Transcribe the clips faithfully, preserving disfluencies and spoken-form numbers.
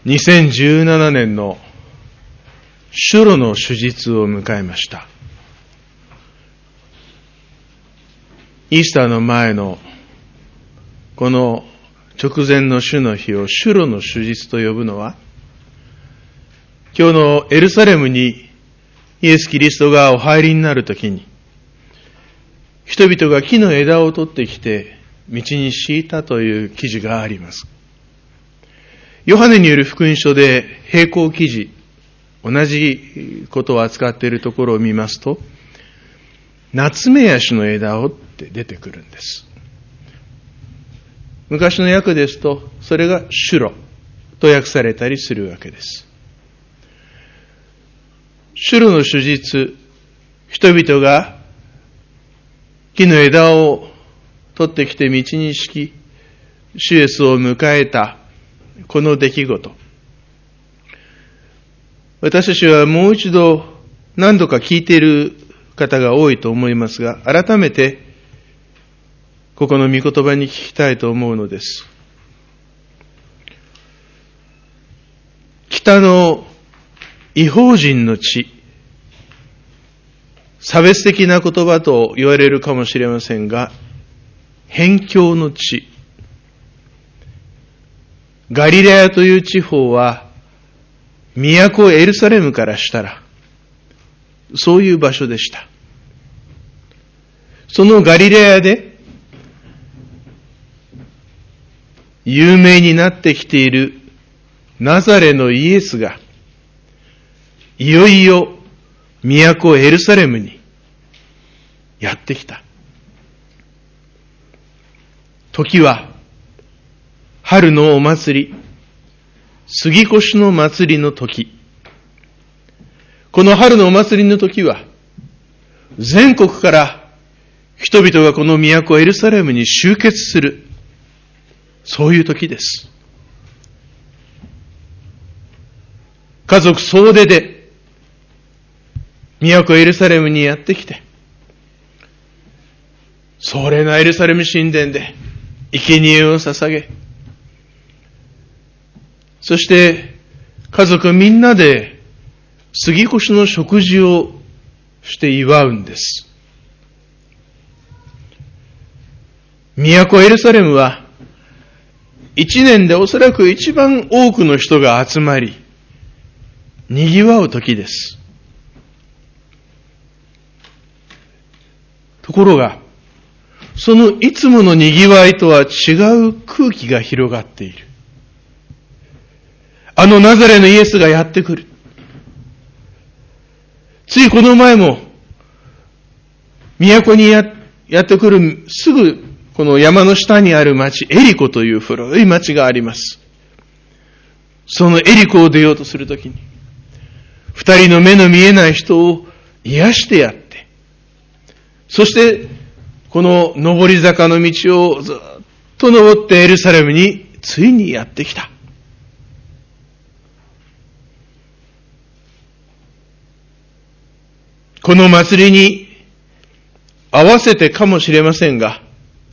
にせんじゅうななねんの主炉の主日を迎えました。イースターの前のこの直前の主の日を主炉の主日と呼ぶのは、今日のエルサレムにイエス・キリストがお入りになるときに、人々が木の枝を取ってきて道に敷いたという記事があります。ヨハネによる福音書で並行記事、同じことを扱っているところを見ますと、ナツメヤシの枝をって出てくるんです。昔の訳ですと、それがシュロと訳されたりするわけです。シュロの主日、人々が木の枝を取ってきて道に敷き、主イエスを迎えたこの出来事。私たちはもう一度何度か聞いている方が多いと思いますが、改めてここの御言葉に聞きたいと思うのです。北の異邦人の地、差別的な言葉と言われるかもしれませんが、辺境の地、ガリレアという地方は、都エルサレムからしたら、そういう場所でした。そのガリレアで、有名になってきているナザレのイエスが、いよいよ都エルサレムにやってきた。時は、春のお祭り、杉越の祭りの時。この春のお祭りの時は、全国から人々がこの都エルサレムに集結する、そういう時です。家族総出で、都エルサレムにやってきて、壮麗なエルサレム神殿で、生贄を捧げ、そして家族みんなで杉越の食事をして祝うんです。都エルサレムは一年でおそらく一番多くの人が集まり、賑わう時です。ところが、そのいつもの賑わいとは違う空気が広がっている。あのナザレのイエスがやってくる。ついこの前も、都に や, やってくるすぐこの山の下にある町、エリコという古い町があります。そのエリコを出ようとするときに、二人の目の見えない人を癒してやって、そしてこの上り坂の道をずっと登ってエルサレムについにやってきた。この祭りに合わせてかもしれませんが、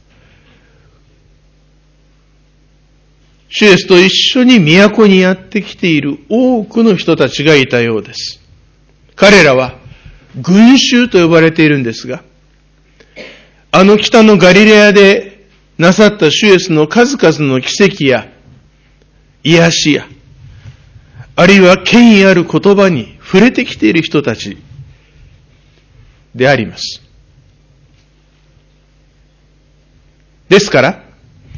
主イエスと一緒に都にやってきている多くの人たちがいたようです。彼らは群衆と呼ばれているんですが、あの北のガリレアでなさった主イエスの数々の奇跡や癒しや、あるいは権威ある言葉に触れてきている人たちであります。ですから、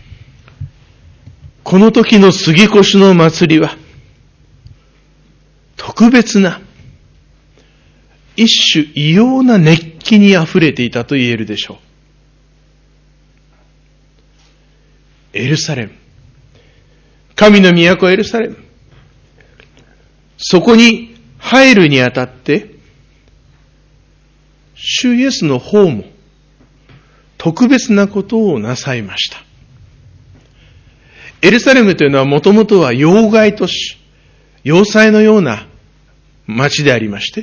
この時の杉越の祭りは、特別な、一種異様な熱気にあふれていたと言えるでしょう。エルサレム。神の都エルサレム。そこに入るにあたって、主イエスの方も特別なことをなさいました。エルサレムというのはもともとは要害都市、要塞のような町でありまして、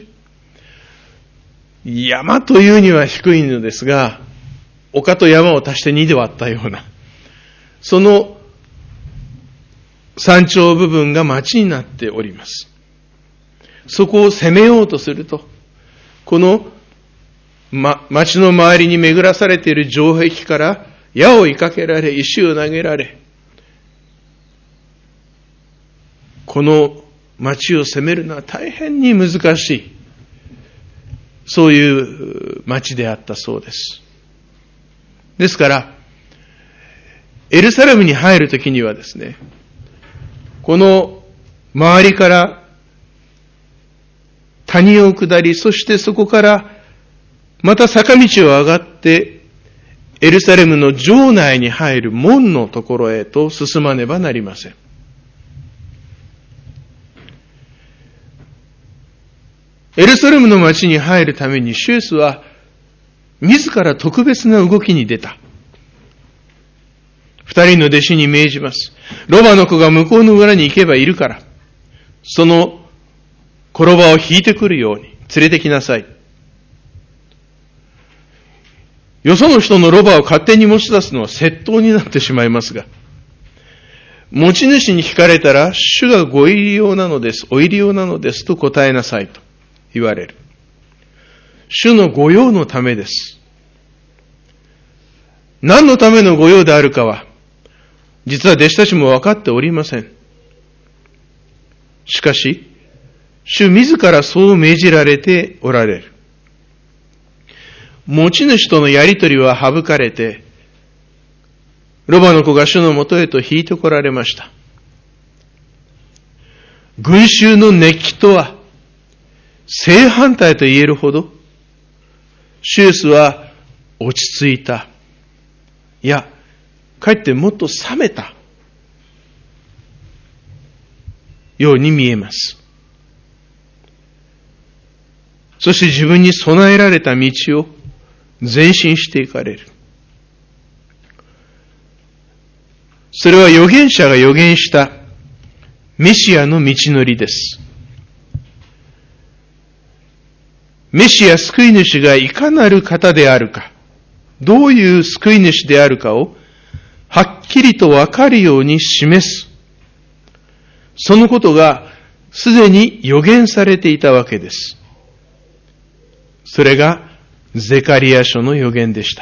山というには低いのですが、丘と山を足してにで割ったような、その山頂部分が町になっております。そこを攻めようとすると、この、ま、町の周りに巡らされている城壁から矢を追いかけられ、石を投げられ、この町を攻めるのは大変に難しい、そういう町であったそうです。ですから、エルサレムに入るときにはですね、この周りから谷を下り、そしてそこからまた坂道を上がって、エルサレムの城内に入る門のところへと進まねばなりません。エルサレムの町に入るためにシュエスは自ら特別な動きに出た。二人の弟子に命じます。ロバの子が向こうの村に行けばいるから、その転ばを引いてくるように連れてきなさい。よその人のロバを勝手に持ち出すのは窃盗になってしまいますが、持ち主に聞かれたら、主がご入り用なのです、お入り用なのですと答えなさいと言われる。主の御用のためです。何のための御用であるかは、実は弟子たちも分かっておりません。しかし、主自らそう命じられておられる。持ち主とのやりとりは省かれて、ロバの子が主のもとへと引いてこられました。群衆の熱気とは正反対と言えるほど、シュエスは落ち着いた。いや、かえってもっと冷めたように見えます。そして自分に備えられた道を前進していかれる。それは預言者が預言したメシアの道のりです。メシア救い主がいかなる方であるか、どういう救い主であるかをはっきりとわかるように示す。そのことがすでに予言されていたわけです。それがゼカリヤ書の予言でした。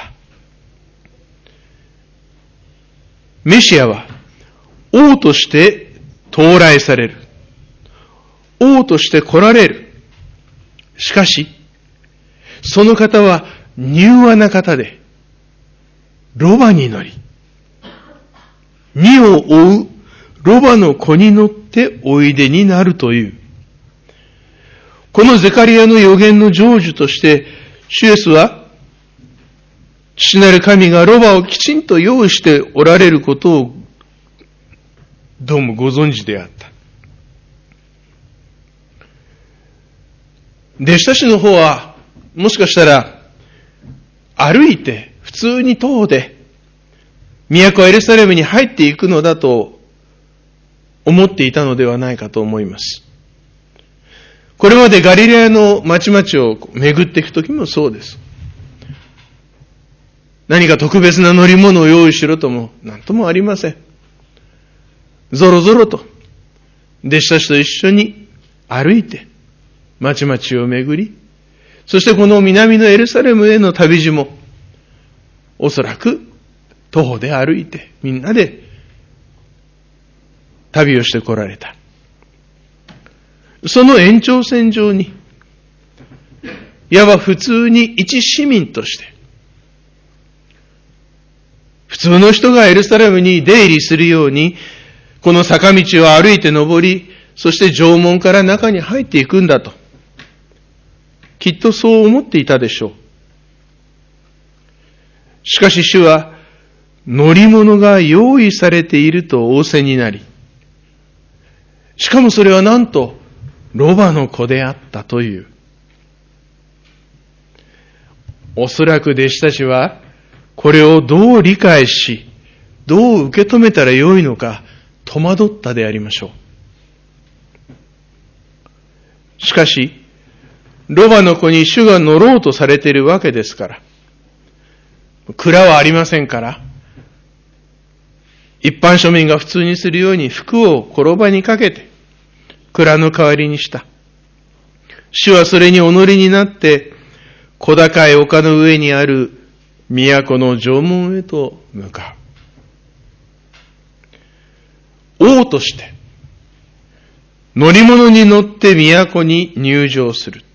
メシアは王として到来される。王として来られる。しかし、その方は柔和な方で、ロバに乗り、荷を追うロバの子に乗っておいでになるという。このゼカリヤの予言の成就として、シュエスは、父なる神がロバをきちんと用意しておられることを、どうもご存知であった。弟子たちの方は、もしかしたら、歩いて、普通に徒歩で、都エルサレムに入っていくのだと思っていたのではないかと思います。これまでガリレアの町々を巡っていくときもそうです。何か特別な乗り物を用意しろとも何ともありません。ぞろぞろと弟子たちと一緒に歩いて町々を巡り、そしてこの南のエルサレムへの旅路もおそらく徒歩で歩いてみんなで旅をして来られた。その延長線上に、いわば普通に一市民として、普通の人がエルサレムに出入りするように、この坂道を歩いて登り、そして城門から中に入っていくんだと、きっとそう思っていたでしょう。しかし主は、乗り物が用意されていると仰せになり、しかもそれはなんと、ロバの子であったという。おそらく弟子たちは、これをどう理解し、どう受け止めたらよいのか、戸惑ったでありましょう。しかし、ロバの子に主が乗ろうとされているわけですから、蔵はありませんから、 一般庶民が普通にするように服を転ばにかけて、蔵の代わりにした。主はそれにお乗りになって、小高い丘の上にある都の城門へと向かう。王として、乗り物に乗って都に入城する。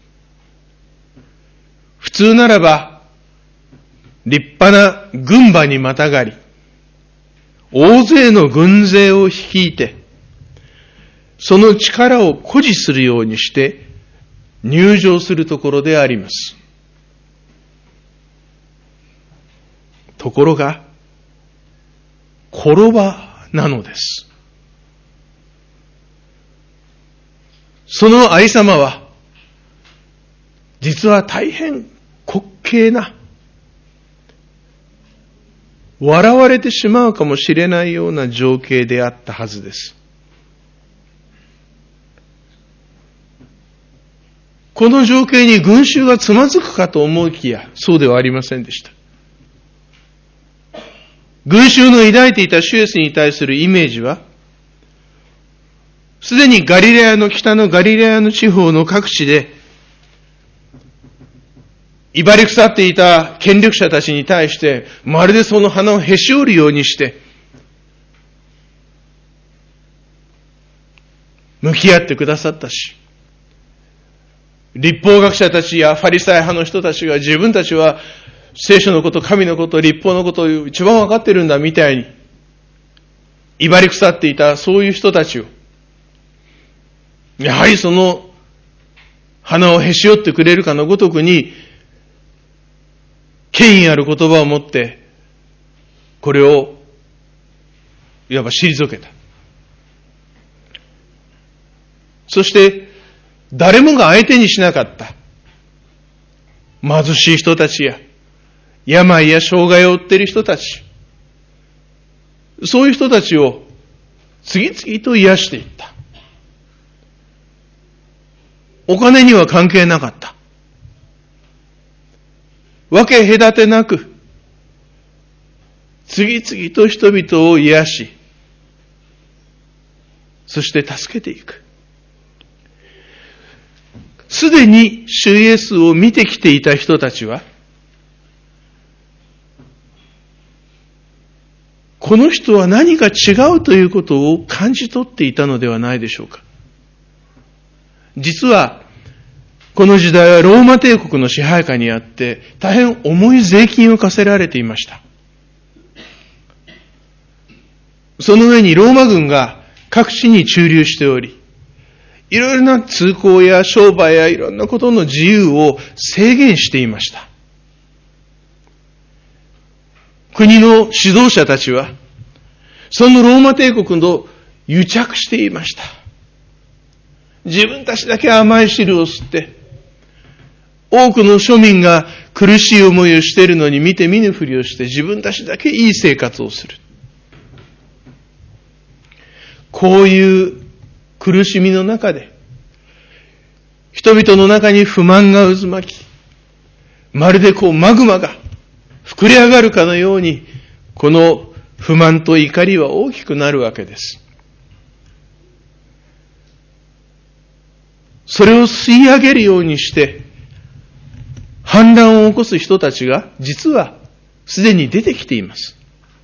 普通ならば、立派な軍馬にまたがり、大勢の軍勢を率いて、その力を誇示するようにして入城するところであります。ところが、転ばなのです。そのありさまは、実は大変滑稽な、笑われてしまうかもしれないような情景であったはずです。この情景に群衆がつまずくかと思いきや、そうではありませんでした。群衆の抱いていた主イエスに対するイメージは、すでにガリレアの北のガリレアの地方の各地で、威張り腐っていた権力者たちに対して、まるでその鼻をへし折るようにして、向き合ってくださったし、律法学者たちやファリサイ派の人たちが自分たちは聖書のこと、神のこと、律法のことを一番わかってるんだみたいに、威張り腐っていたそういう人たちを、やはりその鼻をへし折ってくれるかのごとくに、権威ある言葉を持って、これを、いわば退けた。そして、誰もが相手にしなかった。貧しい人たちや、病や障害を負っている人たち。そういう人たちを、次々と癒していった。お金には関係なかった。分け隔てなく、次々と人々を癒し、そして助けていく。すでに主イエスを見てきていた人たちは、この人は何か違うということを感じ取っていたのではないでしょうか。実は、この時代はローマ帝国の支配下にあって、大変重い税金を課せられていました。その上にローマ軍が各地に駐留しており、いろいろな通行や商売やいろんなことの自由を制限していました。国の指導者たちは、そのローマ帝国と癒着していました。自分たちだけ甘い汁を吸って、多くの庶民が苦しい思いをしているのに見て見ぬふりをして自分たちだけいい生活をする。こういう苦しみの中で、人々の中に不満が渦巻き、まるでこうマグマが膨れ上がるかのように、この不満と怒りは大きくなるわけです。それを吸い上げるようにして、反乱を起こす人たちが実はすでに出てきています。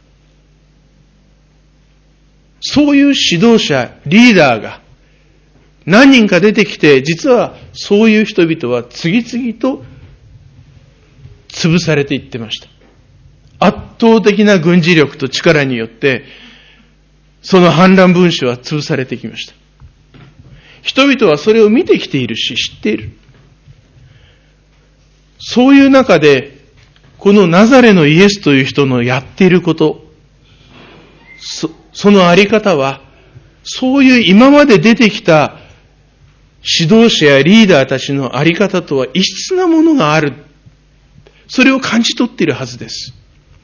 そういう指導者、リーダーが何人か出てきて、実はそういう人々は次々と潰されていってました。圧倒的な軍事力と力によって、その反乱分子は潰されてきました。人々はそれを見てきているし、知っている。そういう中で、このナザレのイエスという人のやっていること、そ, そのあり方は、そういう今まで出てきた指導者やリーダーたちのあり方とは異質なものがある。それを感じ取っているはずです。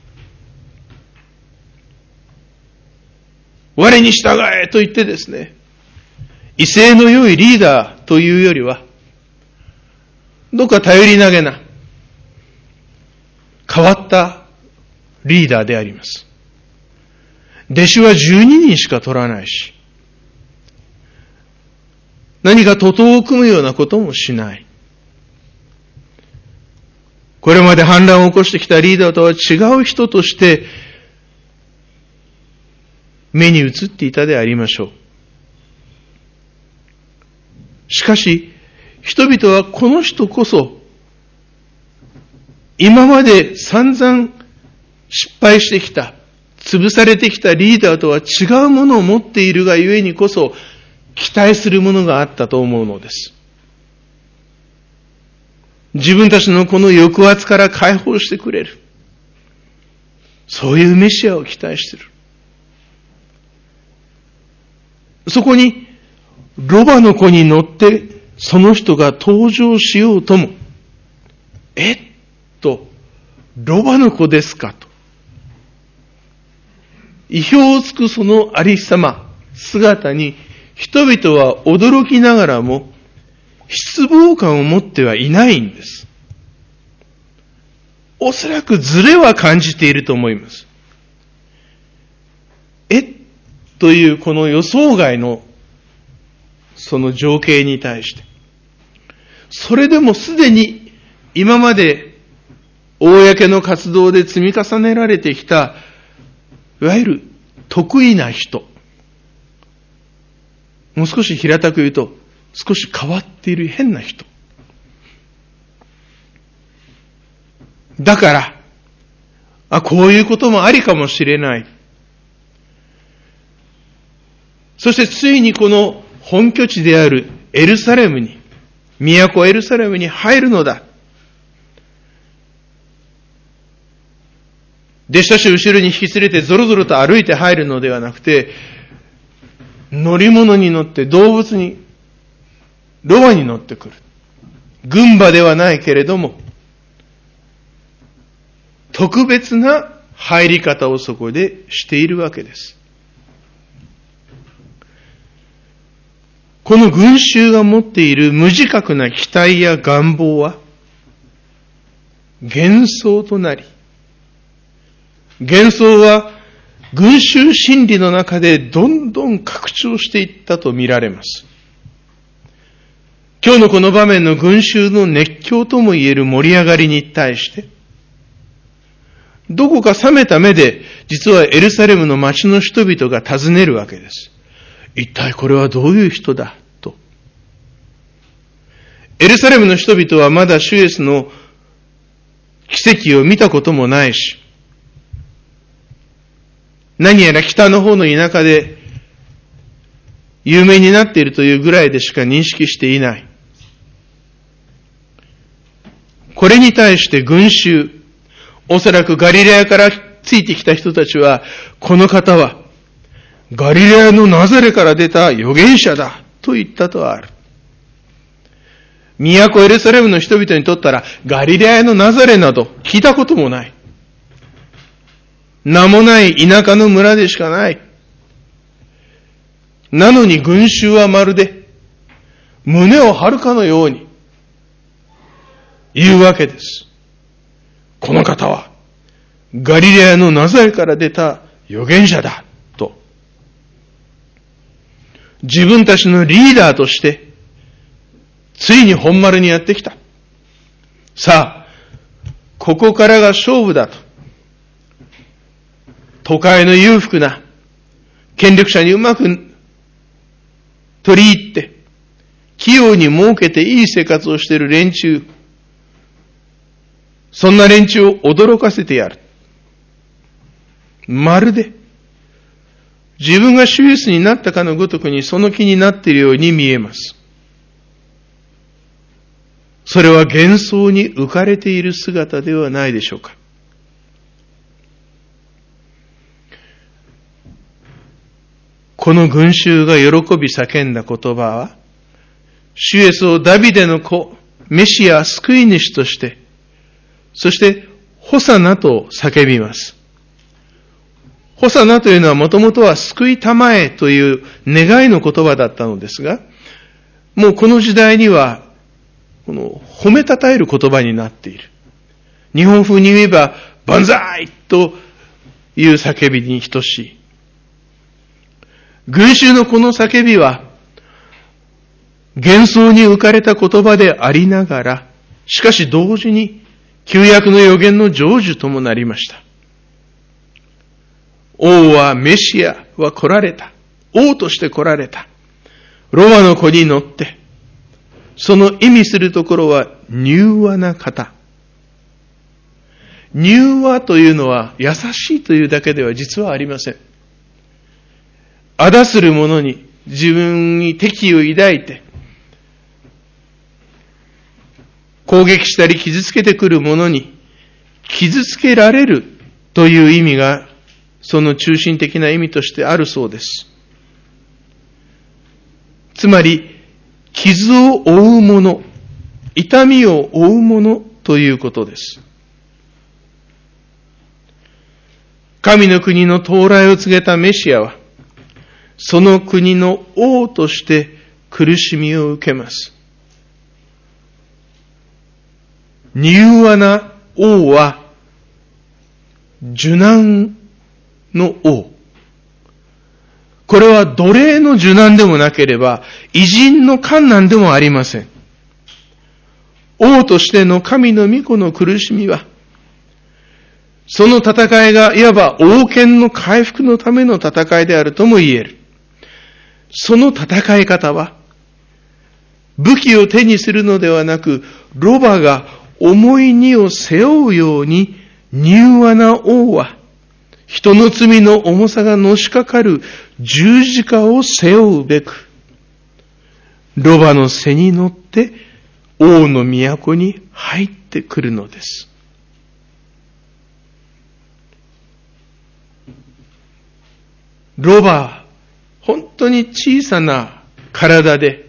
我に従えと言ってですね、威勢の良いリーダーというよりは、どっか頼り投げな、変わったリーダーであります。 弟子はじゅうににんしか取らないし、何か徒党を組むようなこともしない。これまで反乱を起こしてきたリーダーとは違う人として目に映っていたでありましょう。しかし、人々はこの人こそ、今まで散々失敗してきた、潰されてきたリーダーとは違うものを持っているがゆえにこそ、期待するものがあったと思うのです。自分たちのこの抑圧から解放してくれる。そういうメシアを期待している。そこに、ロバの子に乗ってその人が登場しようとも、えっと、ロバの子ですかと。意表をつくそのありさま、姿に人々は驚きながらも失望感を持ってはいないんです。おそらくズレは感じていると思います。えというこの予想外のその情景に対して、それでもすでに今まで公の活動で積み重ねられてきた、いわゆる得意な人、もう少し平たく言うと、少し変わっている変な人。だから、あ、こういうこともありかもしれない。そしてついにこの本拠地であるエルサレムに、都エルサレムに入るのだ。弟子たちを後ろに引き連れてゾロゾロと歩いて入るのではなくて、乗り物に乗って動物に、ロバに乗ってくる。軍馬ではないけれども、特別な入り方をそこでしているわけです。この群衆が持っている無自覚な期待や願望は、幻想となり、幻想は群衆心理の中でどんどん拡張していったと見られます。今日のこの場面の群衆の熱狂ともいえる盛り上がりに対して、どこか冷めた目で、実はエルサレムの町の人々が尋ねるわけです。一体これはどういう人だと。エルサレムの人々はまだ主イエスの奇跡を見たこともないし、何やら北の方の田舎で有名になっているというぐらいでしか認識していない。これに対して群衆、おそらくガリレアからついてきた人たちは、この方はガリレアのナザレから出た預言者だと言ったとある。都エルサレムの人々にとったら、ガリレアのナザレなど聞いたこともない。名もない田舎の村でしかない。なのに群衆はまるで胸を張るかのように言うわけです。この方はガリレアのナザレから出た預言者だと。自分たちのリーダーとしてついに本丸にやってきた。さあ、ここからが勝負だと。都会の裕福な権力者にうまく取り入って、器用に儲けていい生活をしている連中、そんな連中を驚かせてやる。まるで自分が主イエスになったかのごとくにその気になっているように見えます。それは幻想に浮かれている姿ではないでしょうか。この群衆が喜び叫んだ言葉は、主イエスをダビデの子、メシア、救い主として、そして、ホサナと叫びます。ホサナというのはもともとは救いたまえという願いの言葉だったのですが、もうこの時代には、この褒めたたえる言葉になっている。日本風に言えば、万歳という叫びに等しい。 群衆のこの叫びは、幻想に浮かれた言葉でありながら、しかし同時に旧約の預言の成就ともなりました。王はメシアは来られた。王として来られた。ロバの子に乗って、その意味するところは柔和な方。柔和というのは優しいというだけでは実はありません。仇する者に自分に敵意を抱いて、攻撃したり傷つけてくる者に傷つけられるという意味がその中心的な意味としてあるそうです。つまり、傷を負う者、痛みを負う者ということです。神の国の到来を告げたメシアは、その国の王として苦しみを受けます。柔和な王は、受難の王。これは奴隷の受難でもなければ、偉人の患難でもありません。王としての神の御子の苦しみは、その戦いがいわば王権の回復のための戦いであるとも言える。その戦い方は、武器を手にするのではなく、ロバが重い荷を背負うように、柔和な王は、人の罪の重さがのしかかる十字架を背負うべく、ロバの背に乗って王の都に入ってくるのです。ロバ、本当に小さな体で、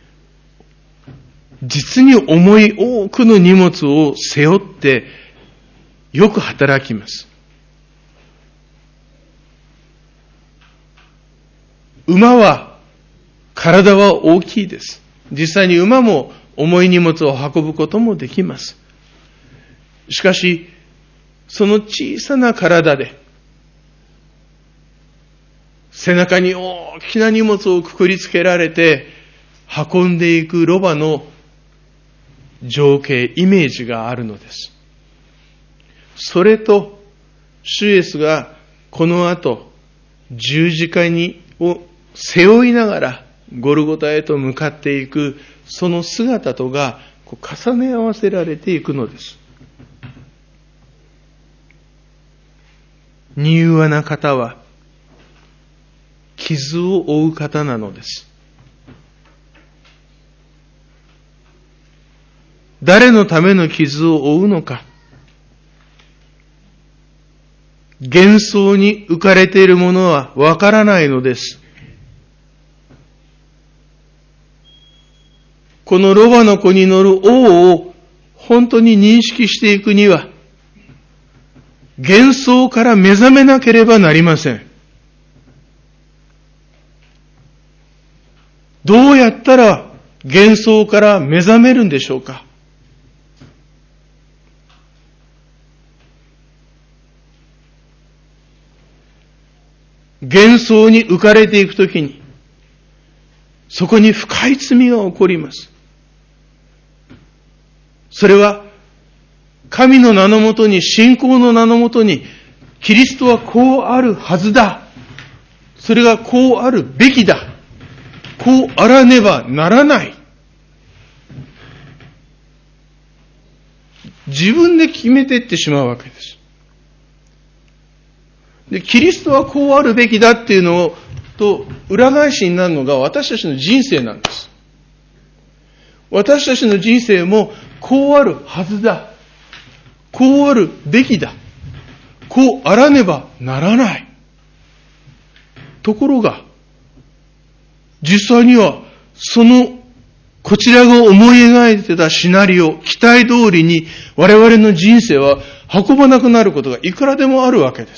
実に重い多くの荷物を背負ってよく働きます。馬は、体は大きいです。実際に馬も重い荷物を運ぶこともできます。しかし、その小さな体で、背中に大きな荷物をくくりつけられて、運んでいくロバの情景、イメージがあるのです。それと、主イエスがこの後、十字架にを背負いながらゴルゴタへと向かっていくその姿とがこう重ね合わせられていくのです。柔和な方は傷を負う方なのです。誰のための傷を負うのか、幻想に浮かれているものはわからないのです。このロバの子に乗る王を本当に認識していくには、幻想から目覚めなければなりません。どうやったら幻想から目覚めるんでしょうか。幻想に浮かれていくときに、そこに深い罪が起こります。それは、神の名のもとに、信仰の名のもとに、キリストはこうあるはずだ。それがこうあるべきだ。こうあらねばならない。自分で決めていってしまうわけです。で、キリストはこうあるべきだっていうのを、と裏返しになるのが私たちの人生なんです。私たちの人生もこうあるはずだ。こうあるべきだ。こうあらねばならない。ところが、実際にはそのこちらが思い描いてたシナリオ、期待通りに我々の人生は運ばなくなることがいくらでもあるわけです。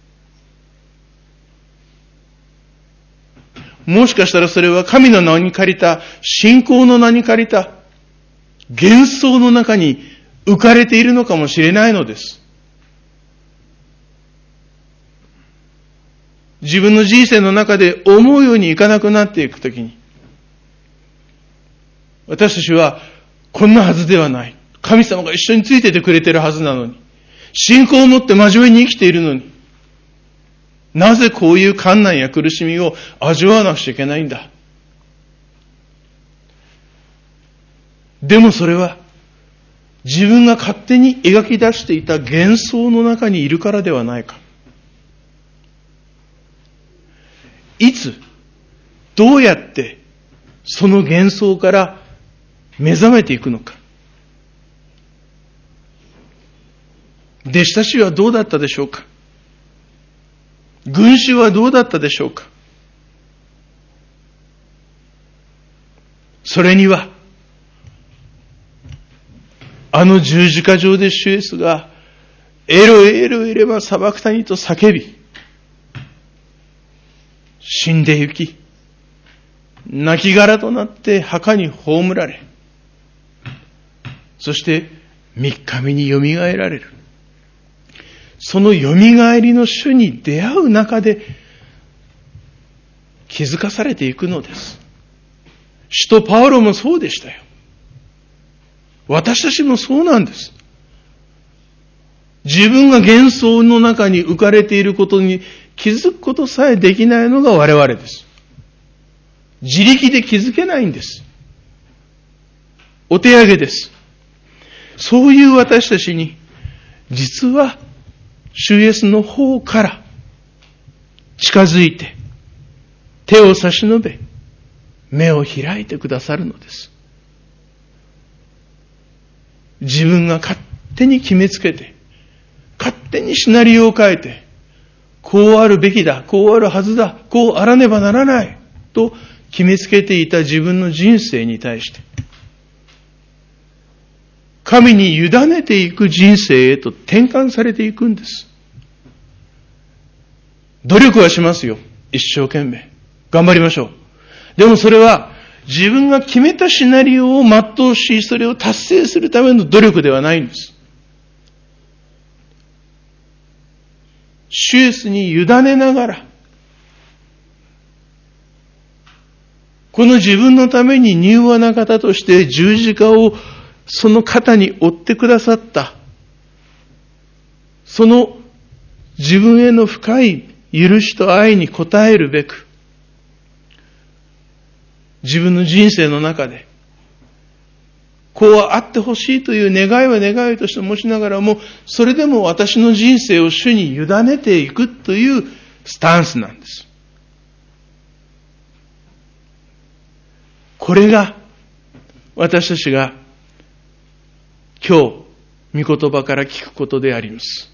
もしかしたらそれは神の名に借りた、信仰の名に借りた、幻想の中に浮かれているのかもしれないのです。 自分の人生の中で思うようにいかなくなっていくときに、私たちはこんなはずではない。神様が一緒についててくれてるはずなのに、信仰を持って真面目に生きているのに、なぜこういう困難や苦しみを味わわなくちゃいけないんだ。でもそれは、自分が勝手に描き出していた幻想の中にいるからではないか。いつ、どうやって、その幻想から目覚めていくのか。弟子たちはどうだったでしょうか。群衆はどうだったでしょうか。それには、あの十字架上で主イエスが、エロエロエレバサバクタニと叫び、死んで行き、亡骸となって墓に葬られ、そして三日目によみがえられる。そのよみがえりの主に出会う中で気づかされていくのです。使徒パウロもそうでしたよ。私たちもそうなんです。自分が幻想の中に浮かれていることに気づくことさえできないのが我々です。自力で気づけないんです。お手上げです。そういう私たちに、実は主イエスの方から近づいて、手を差し伸べ、目を開いてくださるのです。自分が勝手に決めつけて、勝手にシナリオを変えて、こうあるべきだ、こうあるはずだ、こうあらねばならない、と決めつけていた自分の人生に対して、神に委ねていく人生へと転換されていくんです。努力はしますよ。一生懸命。頑張りましょう。でもそれは自分が決めたシナリオを全うし、それを達成するための努力ではないんです。主イエスに委ねながら、この自分のために柔和な方として十字架をその肩に負ってくださった、その自分への深い許しと愛に応えるべく、自分の人生の中で、こうはあってほしいという願いは願いとして持ちながらも、それでも私の人生を主に委ねていくというスタンスなんです。これが私たちが今日御言葉から聞くことであります。